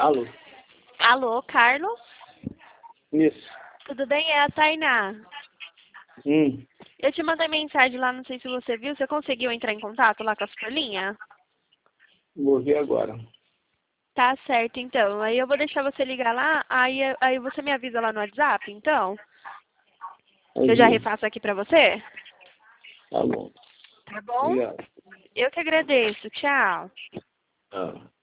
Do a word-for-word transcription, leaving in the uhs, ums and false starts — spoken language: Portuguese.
Alô? Alô, Carlos? Isso. Tudo bem? É a Tainá. Hum. Eu te mandei mensagem lá, não sei se você viu. Você conseguiu entrar em contato lá com a Superlinha? Vou ver agora. Tá certo, então. Aí eu vou deixar você ligar lá, aí, aí você me avisa lá no WhatsApp, então? Que eu já Aí, refaço aqui pra você? tá bom. Tá bom? Obrigado. Eu que agradeço. Tchau. Ah.